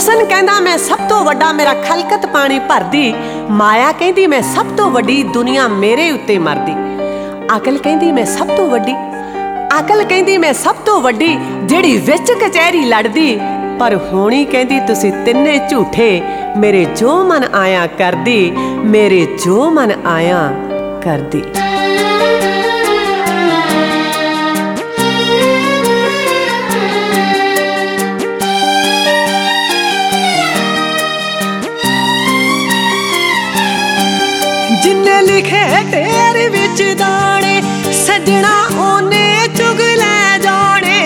हुसन कहंदा मैं सब तो वड्डा मेरा खलकत पानी भरदी। माया कहंदी मैं सब तो वड्डी दुनिया मेरे उत्ते मरदी। अकल कहंदी मैं सब तो वड्डी, अकल कहंदी मैं सब तो वड्डी जिहड़ी विच कचहरी लड़दी। पर होनी कहंदी तुसी तिन्ने झूठे मेरे जो मन आया करदी, मेरे जो मन आया करदी। जिन्ने लिखे तेरे विच दाने सजना ओने चुग लै जाने।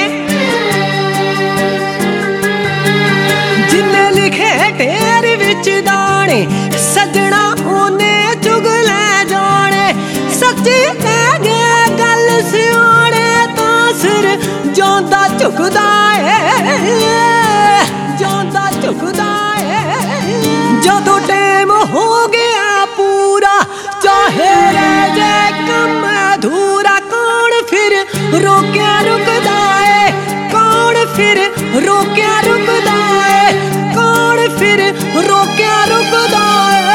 जिन्ने लिखे तेरे विच दाने सजना ओने चुग लै जाने। सच्ची कह गए गल सियाने तां सिर जोंदा झुकदा है, जोंदा झुकदा है। जदों टाइम हो गया पूरा चाहे रह जाए कम अधूरा, कौन फिर रोक्या रुकदा है, कौन फिर रोक्या रुकदा है, कौन फिर रोक्या रुकदा है।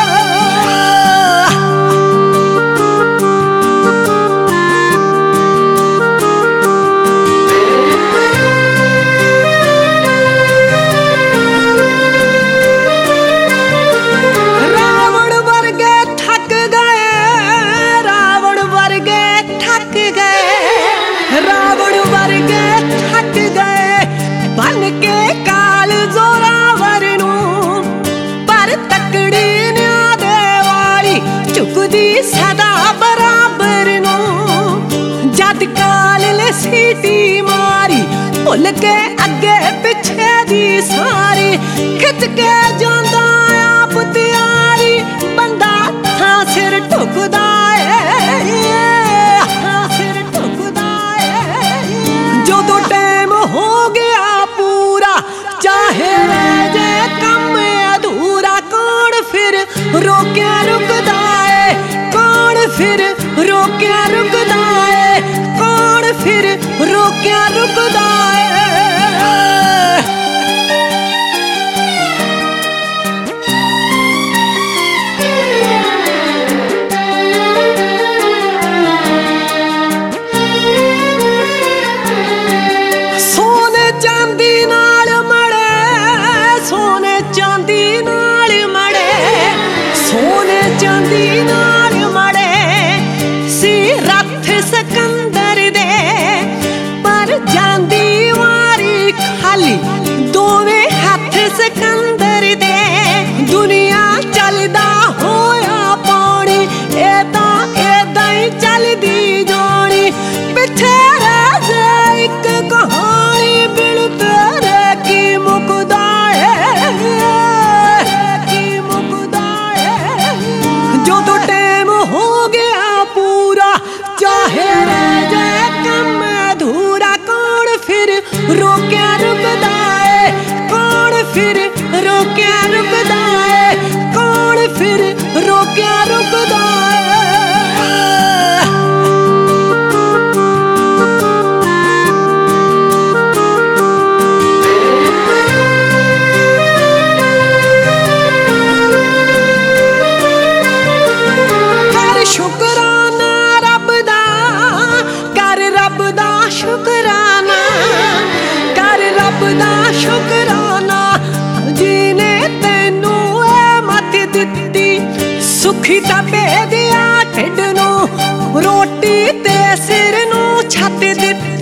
बन के काल जोरावर नूं पर तकड़ी न्या दे वाली झुकदी सदा बराबर नूं। जद काल ने सीटी मारी भुल के अगे पिछे दी सारी, खिच के जांदा आप त्यारी बंदा थां सिर ठुकदा है, थां सिर ठुकदा है। जदों टाइम हो गया पूरा चाहे रह जाए कम अधूरा, कौन फिर रोक्या रुकदा है, कौन फिर रोक्या रुकदा है, कौन फिर रोक्या रुकदा है। सिकंदर दे पर जांदी वारी खाली दोवें हाथ सिकंदर दे। दुनिया चलदा होया पानी एदा एदा ही चलदी जानी। पिछे रह जाए एक कहानी बिन तेरे की मुकदा है, की मुकदा है। जो तो टाइम हो गया पूरा चाहे रह जाए कम अधूरा, कौन फिर रोक्या रुकदा है, कौन फिर रोक्या रुकदा है, कौन फिर रोक्या रुकदा है। कर शुकराना रब दा, कर रब दा शुकराना, कर रब दा शुकराना जिने तैनू ए मत दित्ती। सुखी तां भेदिया ढिड नूं रोटी ते सिर नूं छत दित्ती।